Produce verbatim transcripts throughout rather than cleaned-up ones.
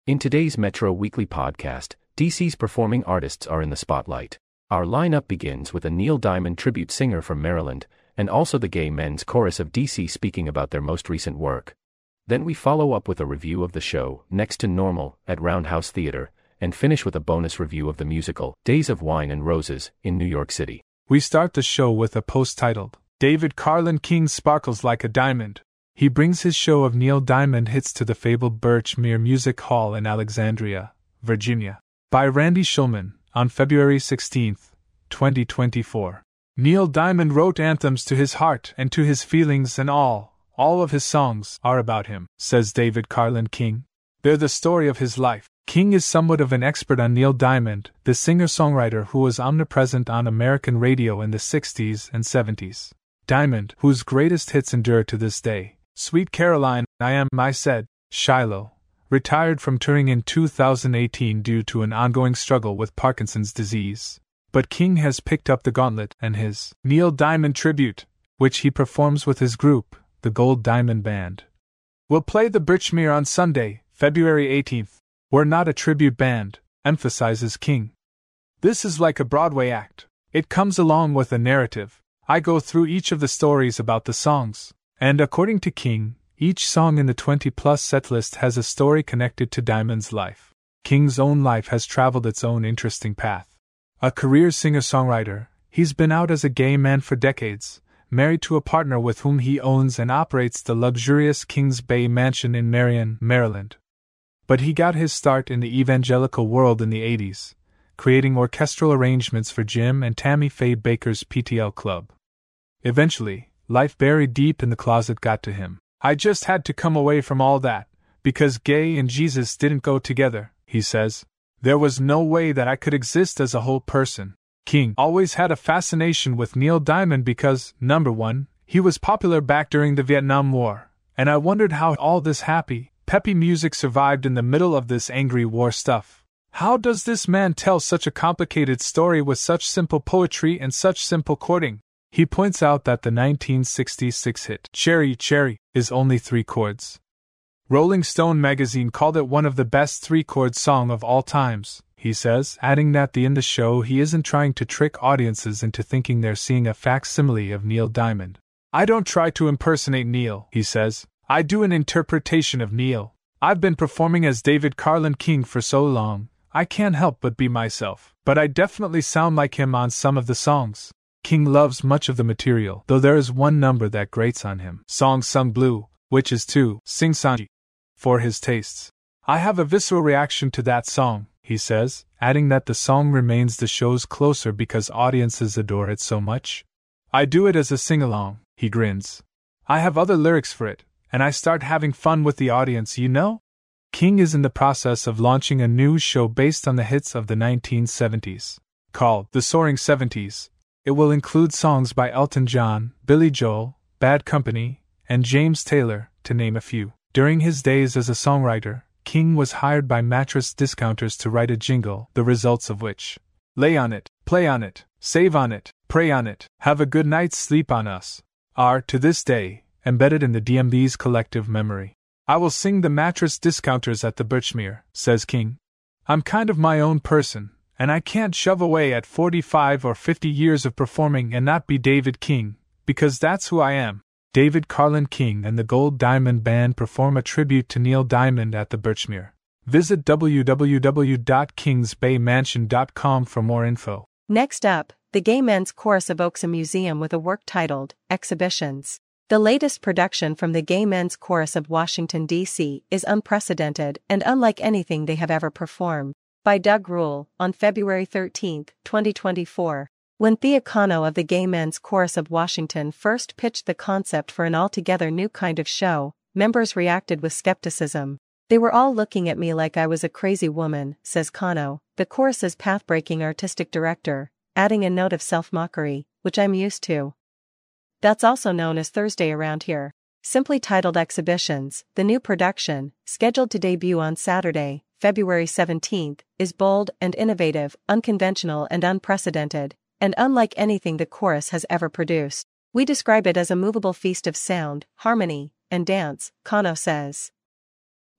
In today's Metro Weekly podcast, D C's performing artists are in the spotlight. Our lineup begins with a Neil Diamond tribute singer from Maryland, and also the Gay Men's Chorus of D C speaking about their most recent work. Then we follow up with a review of the show, Next to Normal, at Roundhouse Theater, and finish with a bonus review of the musical, Days of Wine and Roses, in New York City. We start the show with a post titled, David Carlin King Sparkles Like a Diamond. He brings his show of Neil Diamond hits to the fabled Birchmere Music Hall in Alexandria, Virginia. By Randy Shulman, on February sixteenth, twenty twenty-four. Neil Diamond wrote anthems to his heart and to his feelings, and all, all of his songs are about him, says David Carlin King. They're the story of his life. King is somewhat of an expert on Neil Diamond, the singer-songwriter who was omnipresent on American radio in the sixties and seventies. Diamond, whose greatest hits endure to this day, Sweet Caroline, I Am, I Said, Shiloh, retired from touring in two thousand eighteen due to an ongoing struggle with Parkinson's disease. But King has picked up the gauntlet, and his Neil Diamond tribute, which he performs with his group, the Gold Diamond Band, will play the Birchmere on Sunday, February eighteenth. We're not a tribute band, emphasizes King. This is like a Broadway act. It comes along with a narrative. I go through each of the stories about the songs. And according to King, each song in the twenty-plus setlist has a story connected to Diamond's life. King's own life has traveled its own interesting path. A career singer-songwriter, he's been out as a gay man for decades, married to a partner with whom he owns and operates the luxurious Kings Bay mansion in Marion, Maryland. But he got his start in the evangelical world in the eighties, creating orchestral arrangements for Jim and Tammy Faye Baker's P T L Club. Eventually, life buried deep in the closet got to him. I just had to come away from all that, because gay and Jesus didn't go together, he says. There was no way that I could exist as a whole person. King always had a fascination with Neil Diamond because, number one, he was popular back during the Vietnam War, and I wondered how all this happy, peppy music survived in the middle of this angry war stuff. How does this man tell such a complicated story with such simple poetry and such simple chording? He points out that the nineteen sixty-six hit Cherry Cherry is only three chords. Rolling Stone magazine called it one of the best three-chord song of all times, he says, adding that the in the show he isn't trying to trick audiences into thinking they're seeing a facsimile of Neil Diamond. I don't try to impersonate Neil, he says. I do an interpretation of Neil. I've been performing as David Carlin King for so long, I can't help but be myself. But I definitely sound like him on some of the songs. King loves much of the material, though there is one number that grates on him. Song Sung Blue, which is too sing-songy for his tastes. I have a visceral reaction to that song, he says, adding that the song remains the show's closer because audiences adore it so much. I do it as a sing-along, he grins. I have other lyrics for it, and I start having fun with the audience, you know? King is in the process of launching a new show based on the hits of the nineteen seventies, called The Soaring Seventies. It will include songs by Elton John, Billy Joel, Bad Company, and James Taylor, to name a few. During his days as a songwriter, King was hired by mattress discounters to write a jingle, the results of which: lay on it, play on it, save on it, pray on it, have a good night's sleep on us, are, to this day, embedded in the D M V's collective memory. I will sing the mattress discounters at the Birchmere, says King. I'm kind of my own person, and I can't shove away at forty-five or fifty years of performing and not be David King, because that's who I am. David Carlin King and the Gold Diamond Band perform a tribute to Neil Diamond at the Birchmere. Visit w w w dot kings bay mansion dot com for more info. Next up, the Gay Men's Chorus evokes a museum with a work titled Exhibitions. The latest production from the Gay Men's Chorus of Washington, D C is unprecedented and unlike anything they have ever performed. By Doug Rule, on February thirteenth, twenty twenty-four. When Thea Kano of the Gay Men's Chorus of Washington first pitched the concept for an altogether new kind of show, members reacted with skepticism. They were all looking at me like I was a crazy woman, says Kano, the chorus's path-breaking artistic director, adding a note of self-mockery, which I'm used to. That's also known as Thursday around here. Simply titled Exhibitions, the new production, scheduled to debut on Saturday, February seventeenth, is bold and innovative, unconventional and unprecedented, and unlike anything the chorus has ever produced. We describe it as a movable feast of sound, harmony, and dance, Kano says.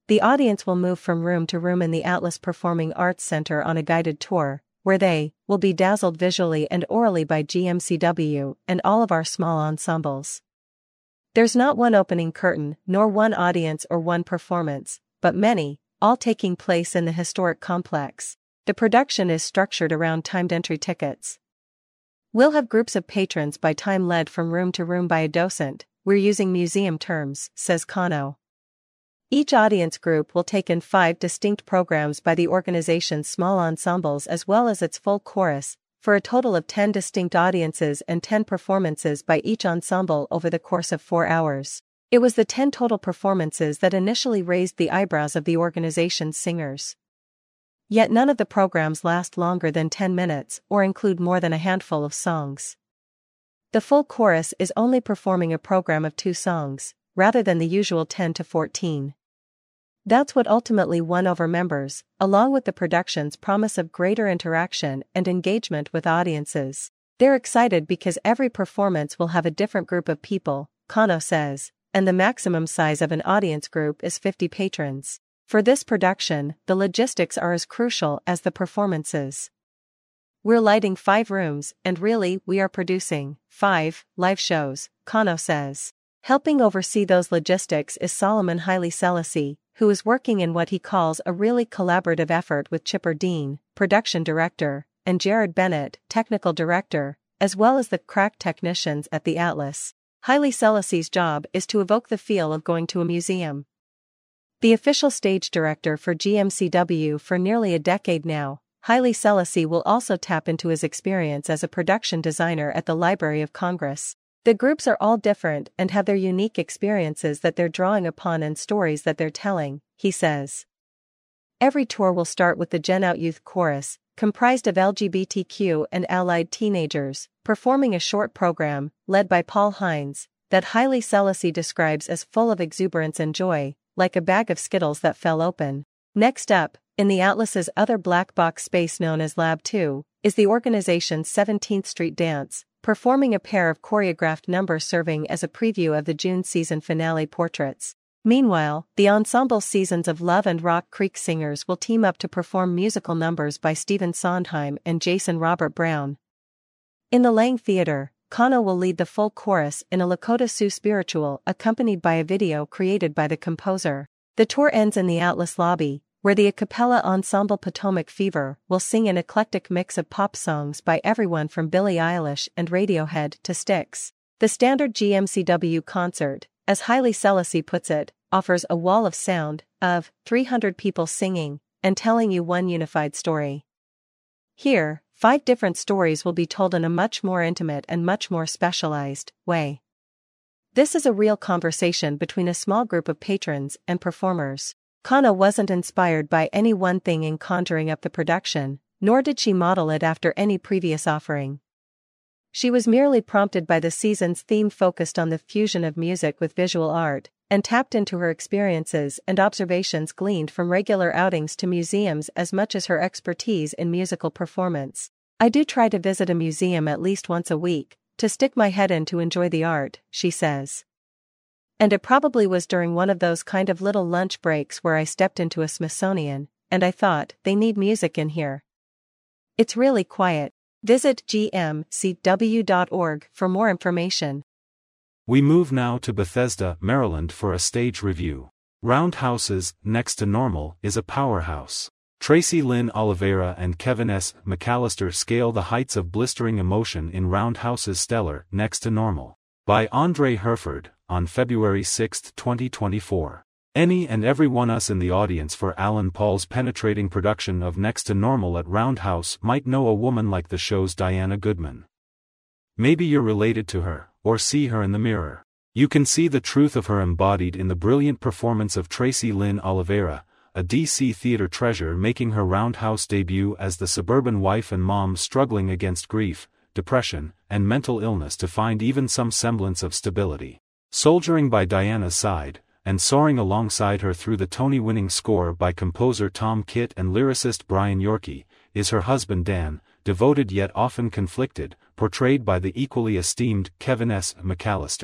The audience will move from room to room in the Atlas Performing Arts Center on a guided tour, where they will be dazzled visually and orally by G M C W and all of our small ensembles. There's not one opening curtain, nor one audience or one performance, but many, all taking place in the historic complex. The production is structured around timed entry tickets. We'll have groups of patrons by time led from room to room by a docent. We're using museum terms, says Kano. Each audience group will take in five distinct programs by the organization's small ensembles as well as its full chorus, for a total of ten distinct audiences and ten performances by each ensemble over the course of four hours. It was the ten total performances that initially raised the eyebrows of the organization's singers. Yet none of the programs last longer than ten minutes or include more than a handful of songs. The full chorus is only performing a program of two songs, rather than the usual ten to fourteen. That's what ultimately won over members, along with the production's promise of greater interaction and engagement with audiences. They're excited because every performance will have a different group of people, Kano says, and the maximum size of an audience group is fifty patrons. For this production, the logistics are as crucial as the performances. We're lighting five rooms, and really, we are producing five live shows, Kano says. Helping oversee those logistics is Solomon Haile Selassie, who is working in what he calls a really collaborative effort with Chipper Dean, production director, and Jared Bennett, technical director, as well as the crack technicians at the Atlas. Haile Selassie's job is to evoke the feel of going to a museum. The official stage director for G M C W for nearly a decade now, Haile Selassie will also tap into his experience as a production designer at the Library of Congress. The groups are all different and have their unique experiences that they're drawing upon and stories that they're telling, he says. Every tour will start with the Gen Out Youth Chorus, comprised of L G B T Q and allied teenagers, performing a short program, led by Paul Hines, that Haile Selassie describes as full of exuberance and joy, like a bag of Skittles that fell open. Next up, in the Atlas's other black box space known as Lab two, is the organization's seventeenth Street Dance, performing a pair of choreographed numbers serving as a preview of the June season finale portraits. Meanwhile, the ensemble Seasons of Love and Rock Creek singers will team up to perform musical numbers by Stephen Sondheim and Jason Robert Brown. In the Lang Theater, Kano will lead the full chorus in a Lakota Sioux spiritual accompanied by a video created by the composer. The tour ends in the Atlas lobby, where the a cappella ensemble Potomac Fever will sing an eclectic mix of pop songs by everyone from Billie Eilish and Radiohead to Styx. The standard G M C W concert, as Haile Selassie puts it, offers a wall of sound, of three hundred people singing, and telling you one unified story. Here, five different stories will be told in a much more intimate and much more specialized way. This is a real conversation between a small group of patrons and performers. Kano wasn't inspired by any one thing in conjuring up the production, nor did she model it after any previous offering. She was merely prompted by the season's theme focused on the fusion of music with visual art, and tapped into her experiences and observations gleaned from regular outings to museums as much as her expertise in musical performance. I do try to visit a museum at least once a week, to stick my head in to enjoy the art, she says. And it probably was during one of those kind of little lunch breaks where I stepped into a Smithsonian, and I thought, they need music in here. It's really quiet. Visit G M C W dot org for more information. We move now to Bethesda, Maryland for a stage review. Roundhouse's Next to Normal is a powerhouse. Tracy Lynn Oliveira and Kevin S. McAllister scale the heights of blistering emotion in Roundhouse's stellar Next to Normal. By Andre Herford, on February sixth, twenty twenty-four. Any and every one us in the audience for Alan Paul's penetrating production of Next to Normal at Roundhouse might know a woman like the show's Diana Goodman. Maybe you're related to her, or see her in the mirror. You can see the truth of her embodied in the brilliant performance of Tracy Lynn Oliveira, a D C theater treasure making her Roundhouse debut as the suburban wife and mom struggling against grief, depression, and mental illness to find even some semblance of stability. Soldiering by Diana's side, and soaring alongside her through the Tony-winning score by composer Tom Kitt and lyricist Brian Yorkey, is her husband Dan, devoted yet often conflicted, portrayed by the equally esteemed Kevin S. McAllister.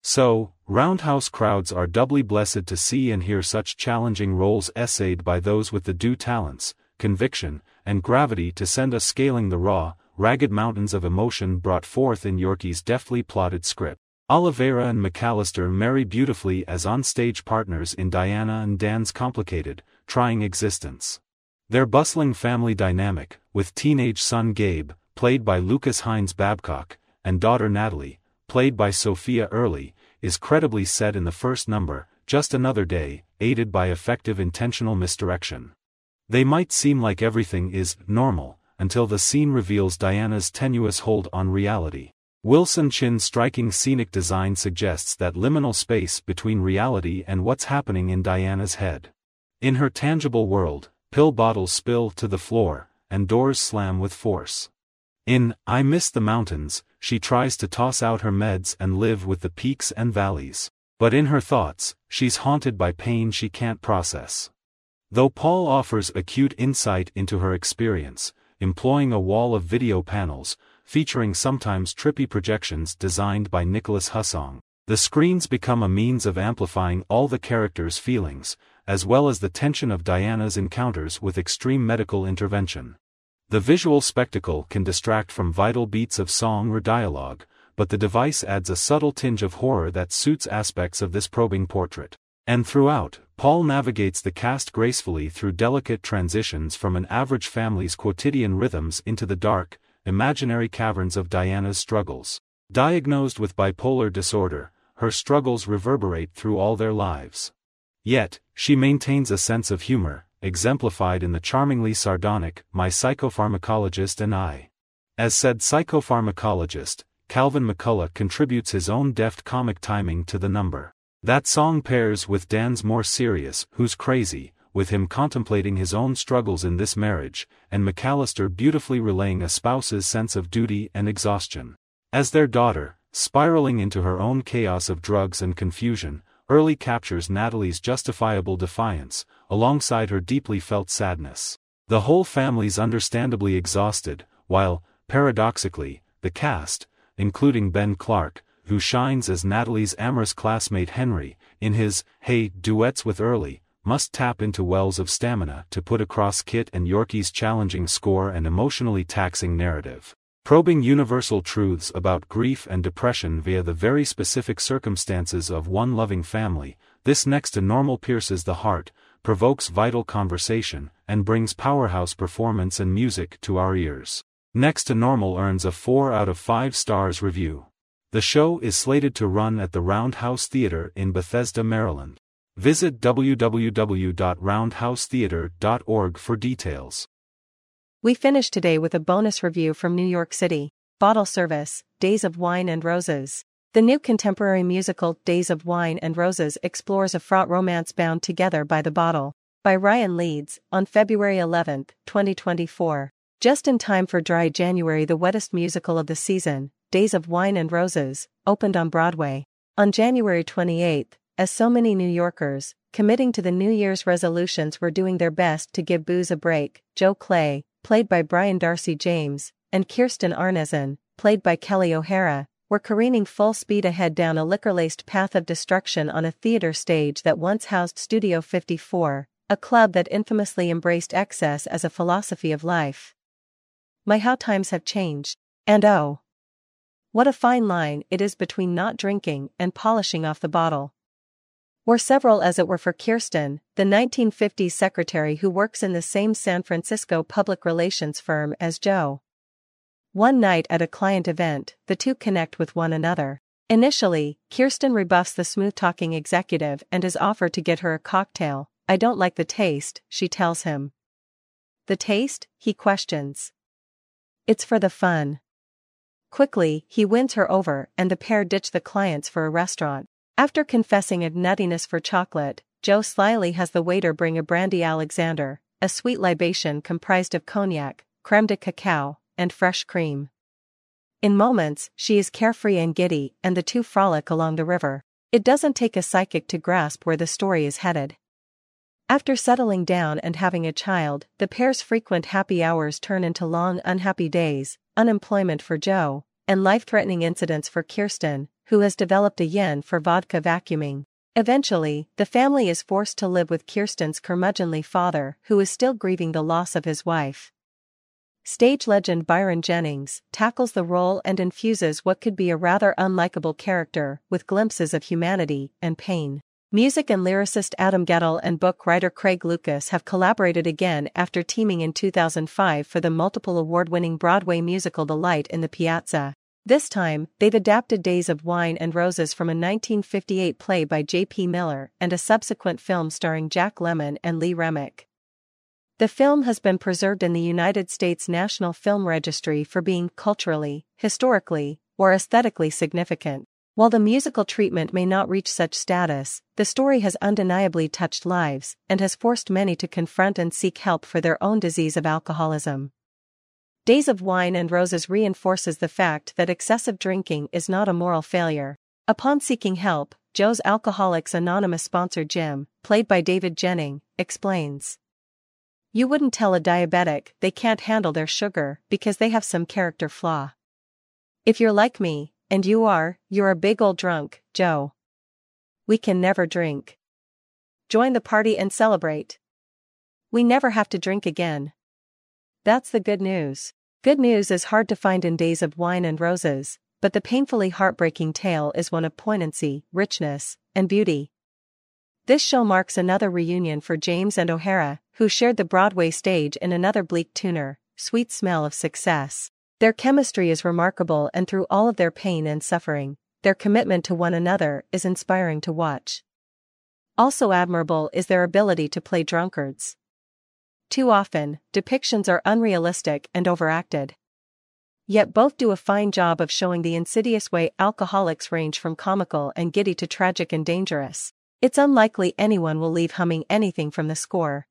So, roundhouse crowds are doubly blessed to see and hear such challenging roles essayed by those with the due talents, conviction, and gravity to send us scaling the raw, ragged mountains of emotion brought forth in Yorkie's deftly plotted script. Oliveira and McAllister marry beautifully as on-stage partners in Diana and Dan's complicated, trying existence. Their bustling family dynamic, with teenage son Gabe, played by Lucas Hines Babcock, and daughter Natalie, played by Sophia Early, is credibly set in the first number, Just Another Day, aided by effective intentional misdirection. They might seem like everything is normal, until the scene reveals Diana's tenuous hold on reality. Wilson Chin's striking scenic design suggests that liminal space between reality and what's happening in Diana's head. In her tangible world, pill bottles spill to the floor, and doors slam with force. In I Miss the Mountains, she tries to toss out her meds and live with the peaks and valleys. But in her thoughts, she's haunted by pain she can't process. Though Paul offers acute insight into her experience, employing a wall of video panels, featuring sometimes trippy projections designed by Nicholas Hussong, the screens become a means of amplifying all the characters' feelings, as well as the tension of Diana's encounters with extreme medical intervention. The visual spectacle can distract from vital beats of song or dialogue, but the device adds a subtle tinge of horror that suits aspects of this probing portrait. And throughout, Paul navigates the cast gracefully through delicate transitions from an average family's quotidian rhythms into the dark, imaginary caverns of Diana's struggles. Diagnosed with bipolar disorder, her struggles reverberate through all their lives. Yet, she maintains a sense of humor, exemplified in the charmingly sardonic, My Psychopharmacologist and I. As said psychopharmacologist, Calvin McCullough contributes his own deft comic timing to the number. That song pairs with Dan's more serious Who's Crazy, with him contemplating his own struggles in this marriage, and McAllister beautifully relaying a spouse's sense of duty and exhaustion. As their daughter, spiraling into her own chaos of drugs and confusion, Early captures Natalie's justifiable defiance, alongside her deeply felt sadness. The whole family's understandably exhausted, while, paradoxically, the cast, including Ben Clark, who shines as Natalie's amorous classmate Henry, in his Hey Duets with Early, must tap into wells of stamina to put across Kit and Yorkie's challenging score and emotionally taxing narrative. Probing universal truths about grief and depression via the very specific circumstances of one loving family, this Next to Normal pierces the heart, provokes vital conversation, and brings powerhouse performance and music to our ears. Next to Normal earns a four out of five stars review. The show is slated to run at the Roundhouse Theater in Bethesda, Maryland. Visit w w w dot roundhouse theater dot org for details. We finished today with a bonus review from New York City, Bottle Service, Days of Wine and Roses. The new contemporary musical Days of Wine and Roses explores a fraught romance bound together by the bottle, by Ryan Leeds, on February eleventh, twenty twenty-four. Just in time for dry January, the wettest musical of the season, Days of Wine and Roses, opened on Broadway. On January twenty-eighth, as so many New Yorkers, committing to the New Year's resolutions, were doing their best to give booze a break, Joe Clay, played by Brian Darcy James, and Kirsten Arneson, played by Kelly O'Hara, were careening full speed ahead down a liquor-laced path of destruction on a theater stage that once housed Studio fifty-four, a club that infamously embraced excess as a philosophy of life. My, how times have changed. And oh, what a fine line it is between not drinking and polishing off the bottle. Or several, as it were, for Kirsten, the nineteen fifties secretary who works in the same San Francisco public relations firm as Joe. One night at a client event, the two connect with one another. Initially, Kirsten rebuffs the smooth-talking executive and is offered to get her a cocktail. I don't like the taste, she tells him. The taste? He questions. It's for the fun. Quickly, he wins her over and the pair ditch the clients for a restaurant. After confessing a nuttiness for chocolate, Joe slyly has the waiter bring a brandy Alexander, a sweet libation comprised of cognac, creme de cacao, and fresh cream. In moments, she is carefree and giddy, and the two frolic along the river. It doesn't take a psychic to grasp where the story is headed. After settling down and having a child, the pair's frequent happy hours turn into long unhappy days, unemployment for Joe, and life-threatening incidents for Kirsten, who has developed a yen for vodka vacuuming. Eventually, the family is forced to live with Kirsten's curmudgeonly father, who is still grieving the loss of his wife. Stage legend Byron Jennings tackles the role and infuses what could be a rather unlikable character with glimpses of humanity and pain. Music and lyricist Adam Guettel and book writer Craig Lucas have collaborated again after teaming in two thousand five for the multiple award-winning Broadway musical The Light in the Piazza. This time, they've adapted Days of Wine and Roses from a nineteen fifty-eight play by J P Miller and a subsequent film starring Jack Lemmon and Lee Remick. The film has been preserved in the United States National Film Registry for being culturally, historically, or aesthetically significant. While the musical treatment may not reach such status, the story has undeniably touched lives and has forced many to confront and seek help for their own disease of alcoholism. Days of Wine and Roses reinforces the fact that excessive drinking is not a moral failure. Upon seeking help, Joe's Alcoholics Anonymous sponsor Jim, played by David Jennings, explains. You wouldn't tell a diabetic they can't handle their sugar because they have some character flaw. If you're like me, and you are, you're a big old drunk, Joe. We can never drink. Join the party and celebrate. We never have to drink again. That's the good news. Good news is hard to find in Days of Wine and Roses, but the painfully heartbreaking tale is one of poignancy, richness, and beauty. This show marks another reunion for James and O'Hara, who shared the Broadway stage in another bleak tuner, Sweet Smell of Success. Their chemistry is remarkable, and through all of their pain and suffering, their commitment to one another is inspiring to watch. Also admirable is their ability to play drunkards. Too often, depictions are unrealistic and overacted. Yet both do a fine job of showing the insidious way alcoholics range from comical and giddy to tragic and dangerous. It's unlikely anyone will leave humming anything from the score.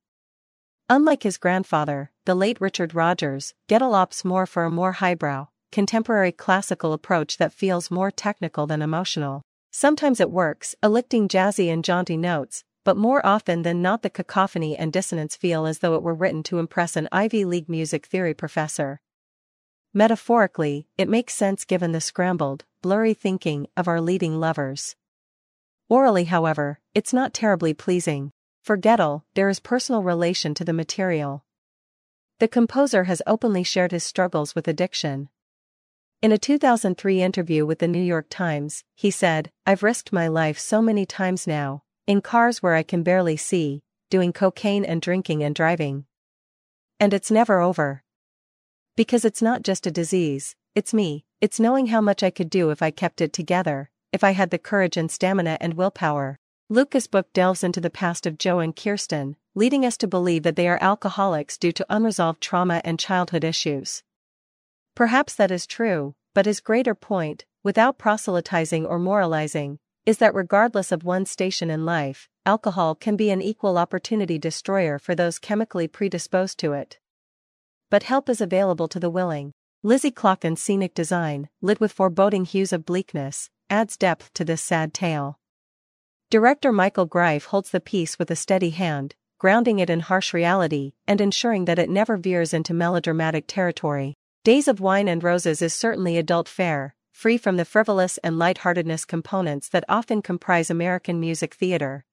Unlike his grandfather, the late Richard Rodgers, Guettel opts more for a more highbrow, contemporary classical approach that feels more technical than emotional. Sometimes it works, elicting jazzy and jaunty notes, but more often than not the cacophony and dissonance feel as though it were written to impress an Ivy League music theory professor. Metaphorically, it makes sense given the scrambled, blurry thinking of our leading lovers. Orally, however, it's not terribly pleasing. For Guettel, there is personal relation to the material. The composer has openly shared his struggles with addiction. In a two thousand three interview with the New York Times, he said, "I've risked my life so many times now, in cars where I can barely see, doing cocaine and drinking and driving. And it's never over. Because it's not just a disease, it's me, it's knowing how much I could do if I kept it together, if I had the courage and stamina and willpower." Lucas' book delves into the past of Joe and Kirsten, leading us to believe that they are alcoholics due to unresolved trauma and childhood issues. Perhaps that is true, but his greater point, without proselytizing or moralizing, is that regardless of one's station in life, alcohol can be an equal opportunity destroyer for those chemically predisposed to it. But help is available to the willing. Lizzie Clocken's scenic design, lit with foreboding hues of bleakness, adds depth to this sad tale. Director Michael Greif holds the piece with a steady hand, grounding it in harsh reality and ensuring that it never veers into melodramatic territory. Days of Wine and Roses is certainly adult fare, free from the frivolous and lightheartedness components that often comprise American music theater.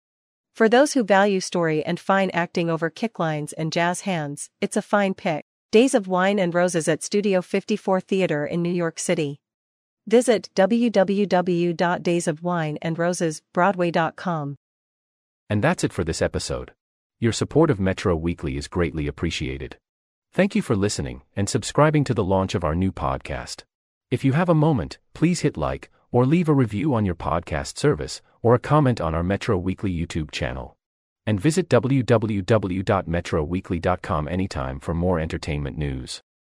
For those who value story and fine acting over kicklines and jazz hands, it's a fine pick. Days of Wine and Roses at Studio fifty-four Theater in New York City. Visit w w w dot days of wine and roses broadway dot com. And that's it for this episode. Your support of Metro Weekly is greatly appreciated. Thank you for listening and subscribing to the launch of our new podcast. If you have a moment, please hit like or leave a review on your podcast service or a comment on our Metro Weekly YouTube channel. And visit w w w dot metro weekly dot com anytime for more entertainment news.